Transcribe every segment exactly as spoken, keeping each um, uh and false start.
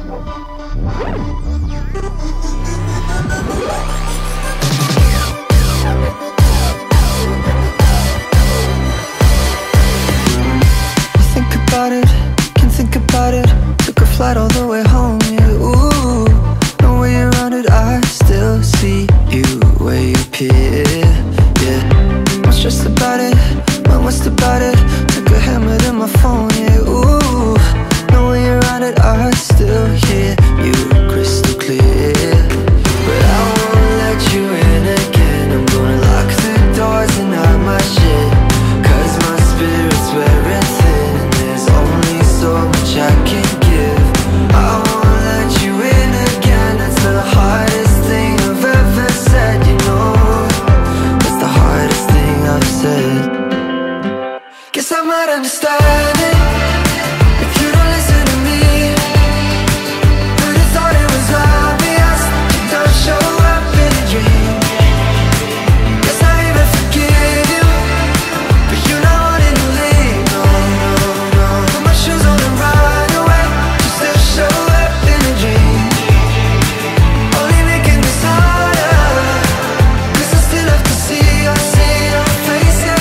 Think about it, can't think about it. Took a flight all the way home, yeah, ooh. No way around it, I still see you where you appear, yeah. I'm stressed about it, my what's about it. Took a hammer to my phone, yeah, ooh. No way around it, I still hear you crystal clear. But I won't let you in again. I'm gonna lock the doors and hide my shit, cause my spirit's wearing thin, and there's only so much I can give. I won't let you in again. That's the hardest thing I've ever said, you know. That's the hardest thing I've said. Guess I might understand it if you don't listen to me. But I thought it was obvious. You don't show up in a dream. Guess I even forgive you, but you're not wanting to leave. No, no, no. Put my shoes on and ride away. You still show up in a dream, only making this harder, cause I still have to see, I see your face, yeah.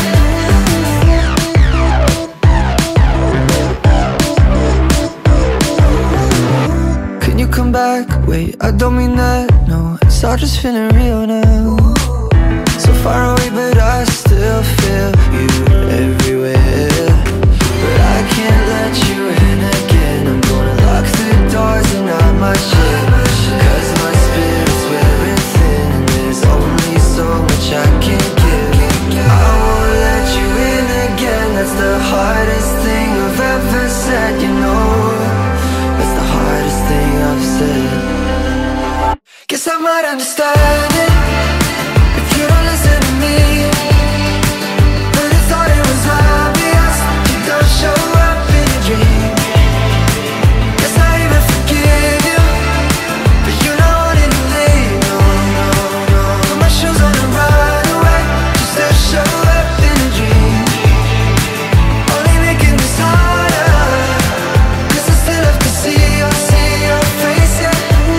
Can you come back? Wait, I don't mean that, no. It's all just feeling real now. So far away, but I still feel you everywhere. But I can't let you in again. I'm gonna lock the doors and hide my shit, cause my spirit's wearing thin, and there's only so much I can give. I won't let you in again. That's the hardest thing I've ever said, you know. That's the hardest thing I've said. Guess I might understand it if you don't listen to me. But I thought it was obvious. You don't show up in a dream. Guess I even forgive you, but you're not wanting to leave. No, no, no. Put my shoes on and ride away. You still show up in a dream, only making this harder, cause I still have to see, I see your face, yeah.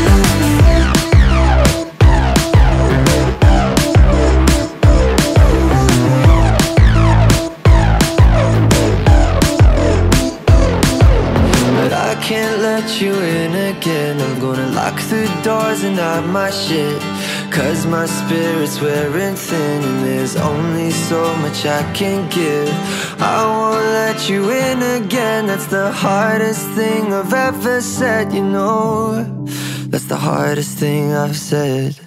But I can't let you in again. I'm gonna lock the doors and hide my shit, cause my spirit's wearing thin, and there's only so much I can give. I won't let you in again. That's the hardest thing I've ever said, you know. That's the hardest thing I've said.